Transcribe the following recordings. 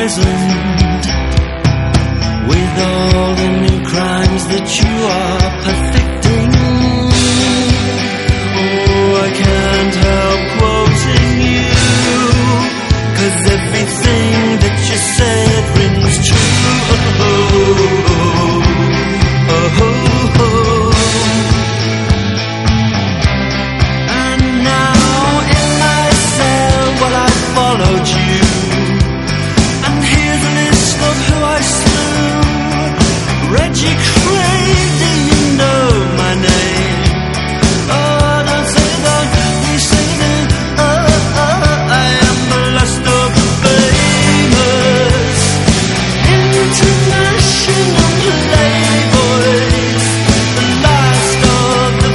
imprisoned with all the new crimes that you are perfecting. Oh, I can't help quoting you, 'cause everything that you said rings true. Oh, oh, oh, oh. And now in my cell, well, I followed you, and here's a list of who I slew. Reggie Craig, do you know my name? Oh, don't say that, please say that. Oh, oh, I am the last of the famous international playboys, the last of the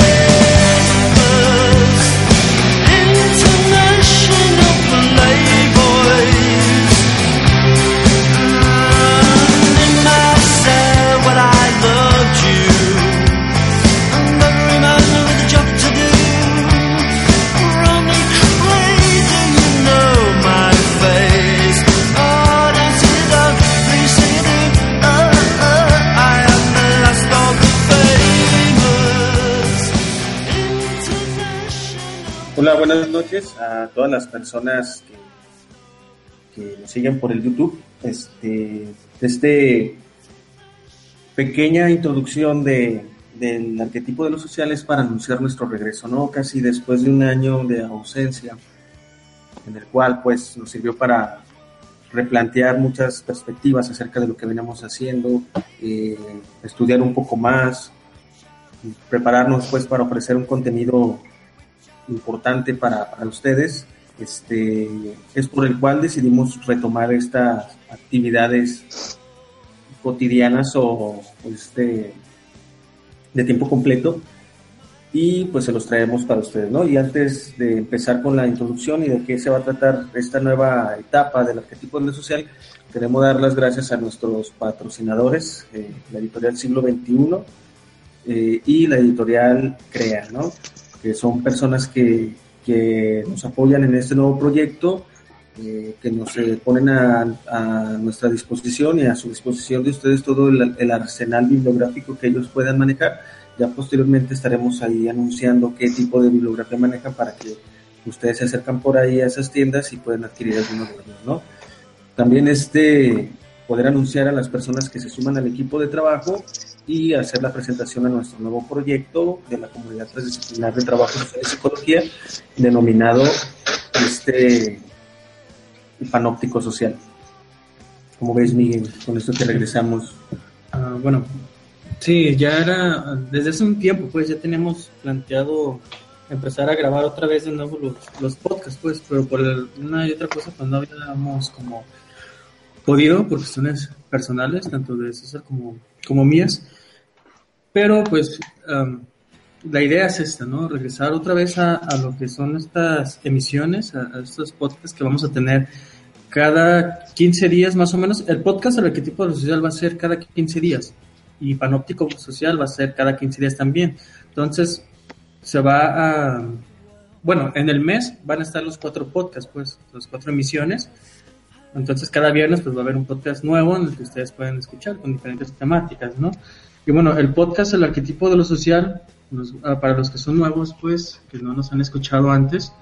famous international playboys. And in my cell, well, I loved you, and every man with a job to do. Ronnie Crazy, you know my face. Oh, don't say that, please say that. Oh, oh, I am the last of the famous international. Hola, buenas noches a todas las personas que nos siguen por el YouTube. Pequeña introducción del arquetipo de los sociales para anunciar nuestro regreso, ¿no? Casi después de un año de ausencia, en el cual pues nos sirvió para replantear muchas perspectivas acerca de lo que veníamos haciendo, estudiar un poco más, prepararnos pues para ofrecer un contenido importante para ustedes. Es por el cual decidimos retomar estas actividades cotidianas o de tiempo completo, y pues se los traemos para ustedes, ¿no? Y antes de empezar con la introducción y de qué se va a tratar esta nueva etapa del arquetipo de lo social, queremos dar las gracias a nuestros patrocinadores, la editorial Siglo XXI y la editorial CREA, ¿no? Que son personas que nos apoyan en este nuevo proyecto, que nos ponen a nuestra disposición y a su disposición de ustedes todo el arsenal bibliográfico que ellos puedan manejar. Ya posteriormente estaremos ahí anunciando qué tipo de bibliografía manejan para que ustedes se acercan por ahí a esas tiendas y puedan adquirir algunos de ellos, ¿no? También poder anunciar a las personas que se suman al equipo de trabajo y hacer la presentación a nuestro nuevo proyecto de la Comunidad Transdisciplinar de Trabajo Social y Psicología, denominado Panóptico Social. ¿Cómo ves, Miguel? Con esto que regresamos. Bueno, sí, ya era desde hace un tiempo, pues ya teníamos planteado empezar a grabar otra vez de nuevo los podcasts, pues, pero por una y otra cosa pues no habíamos como podido por cuestiones personales, tanto de César como mías. Pero pues la idea es esta, ¿no? Regresar otra vez a lo que son estas emisiones, a estos podcasts que vamos a tener cada 15 días más o menos. El podcast del arquetipo de lo social va a ser cada 15 días y Panóptico Social va a ser cada 15 días también. Entonces se va a... Bueno, en el mes van a estar los 4 podcasts, pues, las 4 emisiones. Entonces cada viernes pues va a haber un podcast nuevo en el que ustedes pueden escuchar con diferentes temáticas, ¿no? Y bueno, el podcast El Arquetipo de lo Social, para los que son nuevos, pues, que no nos han escuchado antes,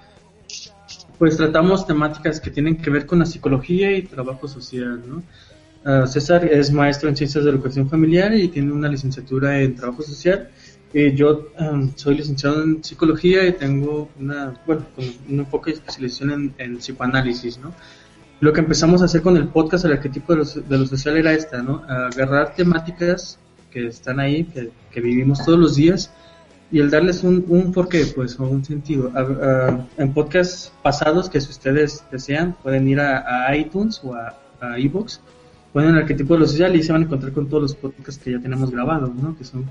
pues tratamos temáticas que tienen que ver con la psicología y trabajo social, ¿no? César es maestro en Ciencias de Educación Familiar y tiene una licenciatura en Trabajo Social. Yo soy licenciado en Psicología y tengo con un enfoque de especialización en psicoanálisis, ¿no? Lo que empezamos a hacer con el podcast El Arquetipo de lo Social era ¿no? Agarrar temáticas que están ahí, que vivimos todos los días, y el darles un porqué, pues, o un sentido. En podcasts pasados, que si ustedes desean, pueden ir a iTunes o a iVoox, ponen El Arquetipo de lo Social y se van a encontrar con todos los podcasts que ya tenemos grabados, ¿no? Que son,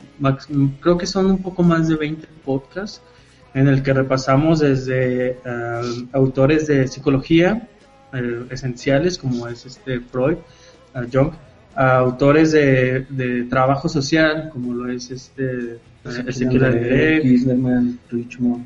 creo que son un poco más de 20 podcasts, en el que repasamos desde autores de psicología esenciales, como es Freud, Jung, a autores de trabajo social, como lo es Ezequiel Alderete,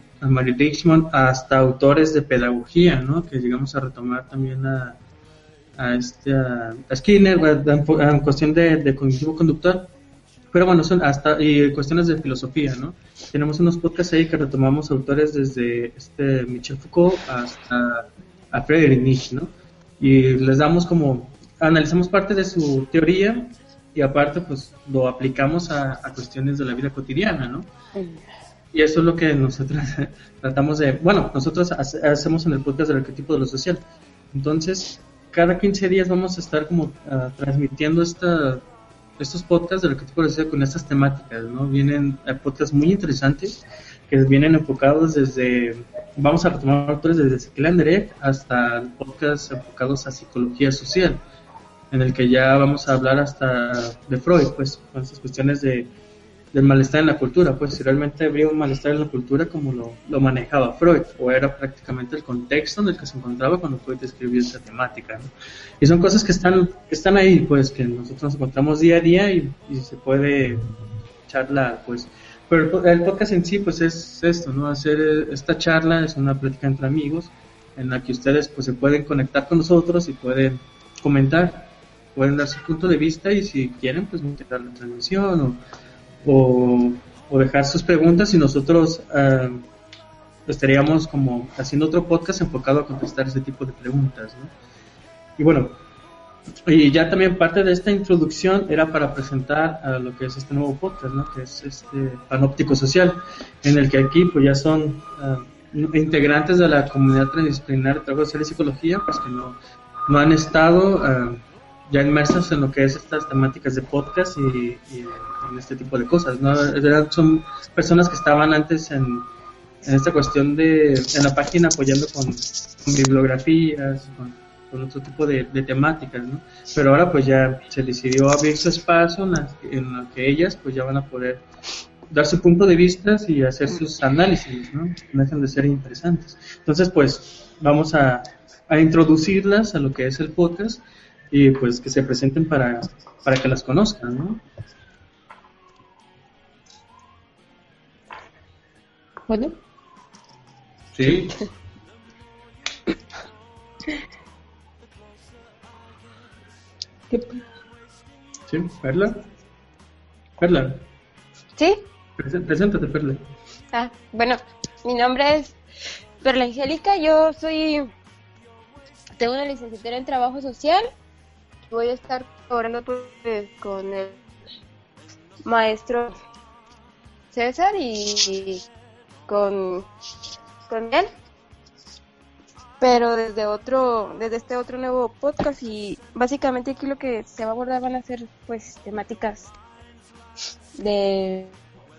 Richmond, hasta autores de pedagogía, ¿no? Que llegamos a retomar también a a Skinner, en cuestión de cognitivo conductual. Pero bueno, son y cuestiones de filosofía, ¿no? Tenemos unos podcasts ahí que retomamos autores desde Michel Foucault hasta a Friedrich Nietzsche, ¿no? Y les damos analizamos parte de su teoría y aparte pues lo aplicamos a cuestiones de la vida cotidiana, ¿no? Y eso es lo que nosotros tratamos nosotros hacemos en el podcast del arquetipo de lo social. Entonces, cada 15 días vamos a estar transmitiendo estos podcasts del arquetipo de lo social con estas temáticas, ¿no? Vienen podcasts muy interesantes que vienen enfocados vamos a retomar autores desde Ezequiel Anderegg hasta podcasts enfocados a psicología social, en el que ya vamos a hablar hasta de Freud, pues, con esas cuestiones del malestar en la cultura, pues, si realmente habría un malestar en la cultura como lo manejaba Freud, o era prácticamente el contexto en el que se encontraba cuando Freud escribió esta temática, ¿no? Y son cosas que están ahí, pues, que nosotros nos encontramos día a día y se puede charlar, pues. Pero el podcast en sí, pues, es esto, ¿no? Hacer esta charla, es una plática entre amigos, en la que ustedes, pues, se pueden conectar con nosotros y pueden comentar, pueden dar su punto de vista y si quieren, pues, montar la transmisión o dejar sus preguntas y nosotros estaríamos como haciendo otro podcast enfocado a contestar ese tipo de preguntas, ¿no? Y bueno, y ya también parte de esta introducción era para presentar a lo que es este nuevo podcast, ¿no? Que es Panóptico Social, en el que aquí pues ya son integrantes de la comunidad transdisciplinar de trabajo social y psicología, pues que no han estado ya inmersos en lo que es estas temáticas de podcast y en este tipo de cosas, ¿no? Son personas que estaban antes en esta cuestión en la página apoyando con bibliografías, con otro tipo de temáticas, ¿no? Pero ahora pues ya se decidió abrir su espacio en la que ellas pues ya van a poder dar su punto de vista y hacer sus análisis, ¿no? No dejan de ser interesantes. Entonces pues vamos a introducirlas a lo que es el podcast y pues que se presenten para que las conozcan, ¿no? Bueno. Sí. Sí, Perla. ¿Sí? Preséntate, Perla. Bueno, mi nombre es Perla Angélica, tengo una licenciatura en trabajo social. Voy a estar colaborando con el maestro César y con él, pero desde este otro nuevo podcast, y básicamente aquí lo que se va a abordar van a ser pues temáticas de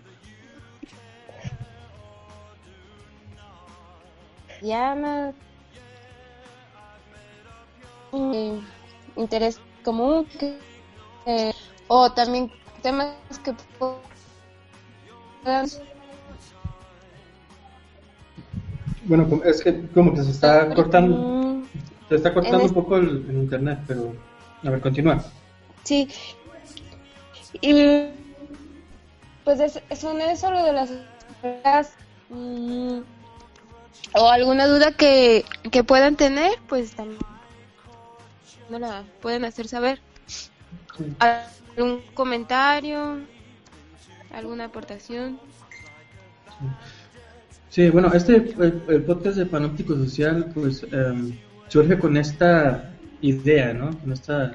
interés común o también temas que puedan. Bueno, es que como que se está cortando un poco el internet, pero a ver, continúa. Sí, y pues son eso lo de las o alguna duda que puedan tener, pues también no la pueden hacer saber. Sí. ¿Algún comentario? ¿Alguna aportación? Sí, bueno, el podcast de Panóptico Social pues surge con esta idea, ¿no? Con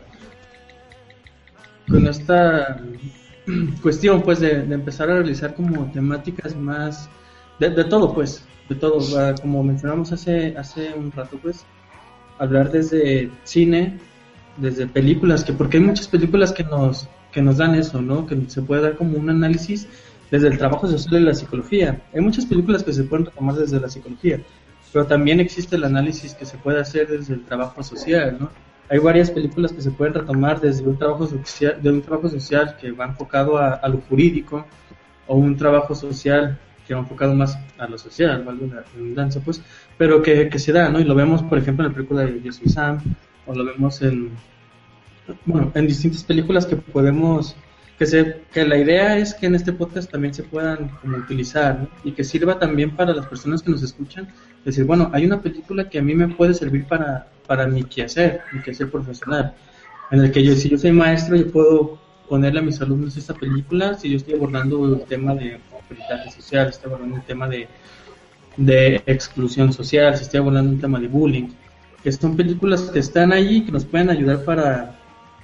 esta cuestión pues de empezar a realizar como temáticas más de todo, pues, de todo, como mencionamos hace un rato, pues, hablar desde cine, desde películas, porque hay muchas películas que nos dan eso, ¿no? Que se puede dar como un análisis desde el trabajo social y la psicología. Hay muchas películas que se pueden retomar desde la psicología, pero también existe el análisis que se puede hacer desde el trabajo social, ¿no? Hay varias películas que se pueden retomar desde un trabajo social que va enfocado a lo jurídico, o un trabajo social que va enfocado más a lo social, valga la redundancia, pues, pero que se da, ¿no? Y lo vemos, por ejemplo, en la película de Yo Soy Sam, o lo vemos en distintas películas que podemos, que la idea es que en este podcast también se puedan como utilizar, ¿no? Y que sirva también para las personas que nos escuchan Decir, bueno, hay una película que a mí me puede servir para mi quehacer profesional, en el que si yo soy maestro, yo puedo ponerle a mis alumnos esta película, si yo estoy abordando el tema de movilidad social, estoy abordando el tema de exclusión social, si estoy abordando un tema de bullying, que son películas que están ahí, que nos pueden ayudar para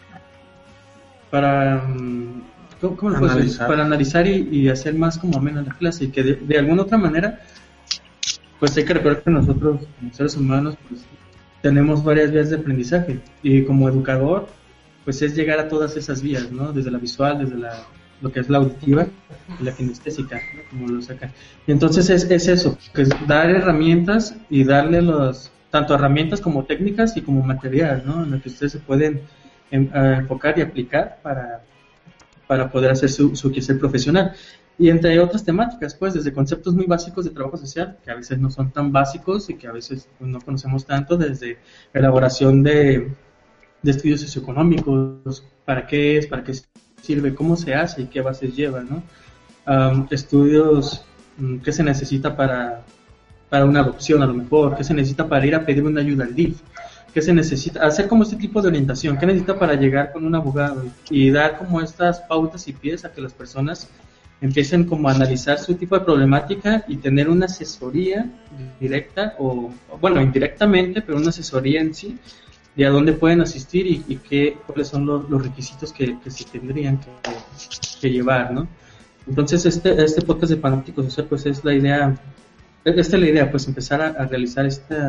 ¿cómo lo puedo decir? Para analizar y hacer más como amena la clase, y que de alguna otra manera, pues hay que recordar que nosotros como seres humanos pues tenemos varias vías de aprendizaje, y como educador pues es llegar a todas esas vías, ¿no? Desde la visual, desde lo que es la auditiva y la kinestésica, ¿no? Como lo sacan. Y entonces es eso, que es dar herramientas y darle tanto herramientas como técnicas y como material, ¿no? En lo que ustedes se pueden enfocar y aplicar para poder hacer su quehacer profesional. Y entre otras temáticas, pues, desde conceptos muy básicos de trabajo social, que a veces no son tan básicos y que a veces pues, no conocemos tanto, desde elaboración de estudios socioeconómicos, para qué sirve, cómo se hace y qué bases lleva, ¿no? Estudios, qué se necesita para una adopción a lo mejor, qué se necesita para ir a pedir una ayuda al DIF, qué se necesita, hacer como este tipo de orientación, qué necesita para llegar con un abogado y dar como estas pautas y pies a que las personas empiecen como a analizar su tipo de problemática y tener una asesoría directa o, bueno, indirectamente, pero una asesoría en sí, de a dónde pueden asistir y cuáles son los requisitos que se tendrían que llevar, ¿no? Entonces este podcast de Panóptico Social pues es la idea, pues empezar a realizar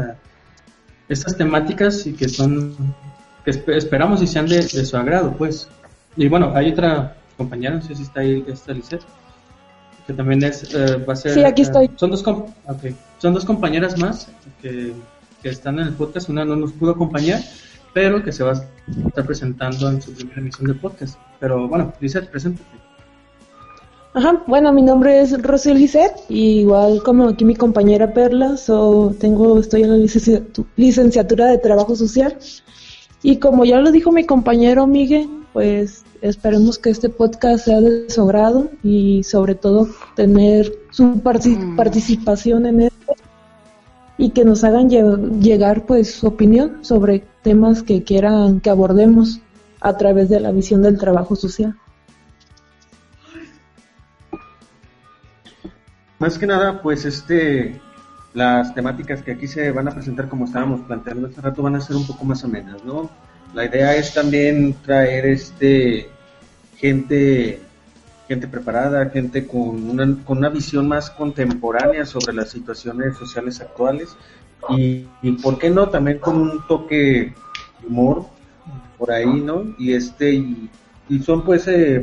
estas temáticas y que esperamos y sean de su agrado, pues. Y bueno, hay otra compañera, no sé si está ahí, Lisette, que también va a ser... Sí, aquí estoy. Son dos compañeras más que están en el podcast. Una no nos pudo acompañar, pero que se va a estar presentando en su primera emisión de podcast. Pero bueno, Lisette, preséntate. Ajá, bueno, mi nombre es Rocío Lisette, y igual como aquí mi compañera Perla, estoy en la licenciatura de Trabajo Social, y como ya lo dijo mi compañero Miguel, pues esperemos que este podcast sea de su agrado y sobre todo tener su participación en esto y que nos hagan llegar pues su opinión sobre temas que quieran que abordemos a través de la visión del trabajo social. Más que nada, pues las temáticas que aquí se van a presentar, como estábamos planteando hace rato, van a ser un poco más amenas, ¿no? La idea es también traer gente preparada, gente con una visión más contemporánea sobre las situaciones sociales actuales y ¿por qué no? También con un toque de humor por ahí, ¿no? Y son pues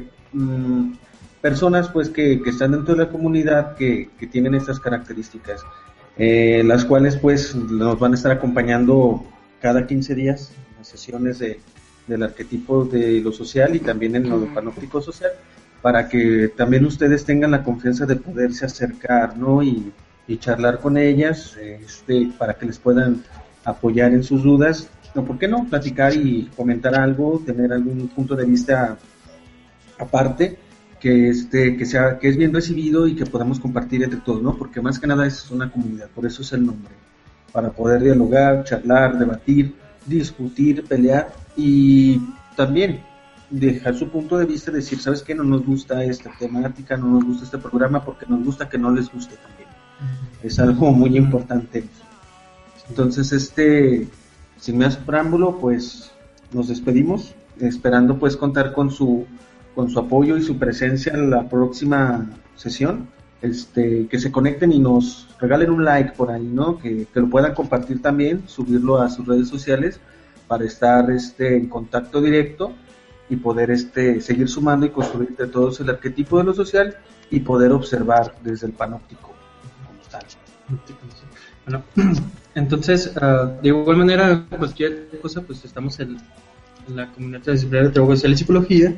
personas pues que están dentro de la comunidad que tienen estas características, las cuales pues nos van a estar acompañando cada 15 días en las sesiones del arquetipo de lo social y también en lo panóptico social, para que también ustedes tengan la confianza de poderse acercar, ¿no? Y charlar con ellas, para que les puedan apoyar en sus dudas, o por qué no, platicar y comentar algo, tener algún punto de vista aparte, que es bien recibido y que podamos compartir entre todos, ¿no? Porque más que nada es una comunidad, por eso es el nombre, para poder dialogar, charlar, debatir, discutir, pelear y también dejar su punto de vista, decir, ¿sabes qué? No nos gusta esta temática, no nos gusta este programa, porque nos gusta que no les guste también. Es algo muy importante. Entonces, sin más preámbulo, pues nos despedimos, esperando pues contar con su apoyo y su presencia en la próxima sesión, que se conecten y nos regalen un like por ahí, ¿no? Que lo puedan compartir también, subirlo a sus redes sociales para estar en contacto directo y poder seguir sumando y construir de todos el arquetipo de lo social y poder observar desde el panóptico como tal. Bueno, entonces, de igual manera, cualquier cosa, pues estamos en la comunidad transdisciplinaria de trabajo social y psicología.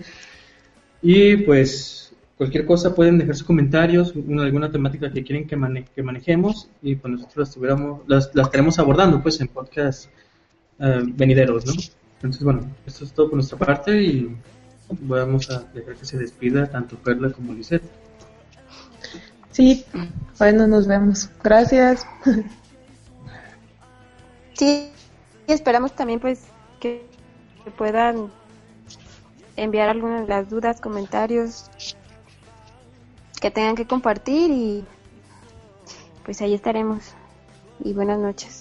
Y pues cualquier cosa pueden dejar sus comentarios, alguna temática que quieren que manejemos y pues nosotros las estaremos abordando pues en podcast venideros, ¿no? Entonces bueno, esto es todo por nuestra parte y vamos a dejar que se despida tanto Perla como Lisette. Sí, bueno, nos vemos. Gracias. Sí, y esperamos también pues que puedan enviar algunas de las dudas, comentarios que tengan que compartir y pues ahí estaremos. Y buenas noches.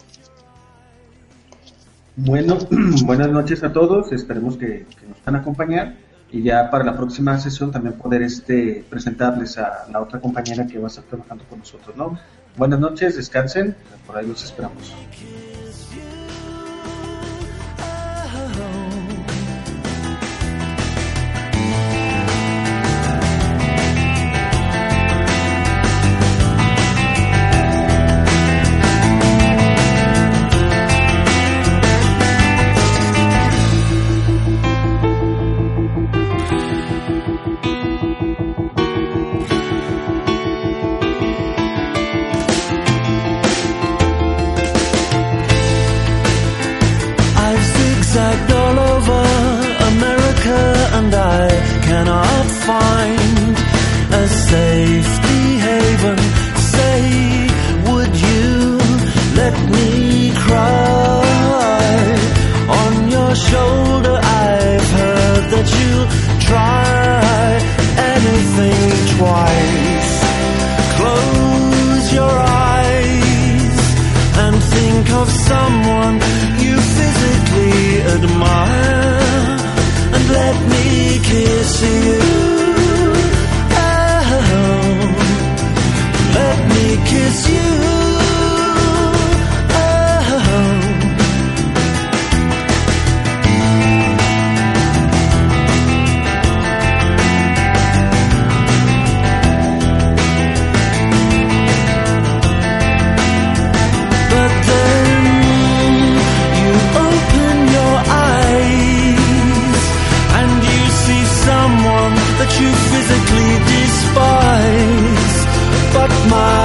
Bueno, buenas noches a todos, esperemos que nos puedan acompañar y ya para la próxima sesión también poder presentarles a la otra compañera que va a estar trabajando con nosotros, ¿no? Buenas noches, descansen, por ahí los esperamos. that you physically despise, but my